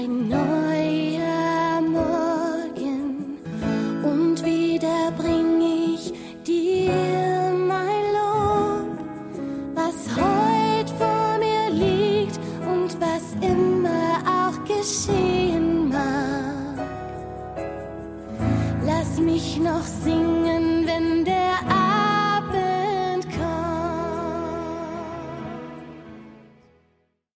ein neuer Morgen und wieder bring ich dir mein Lob, was heut vor mir liegt und was immer auch geschehen mag. Lass mich noch singen, wenn der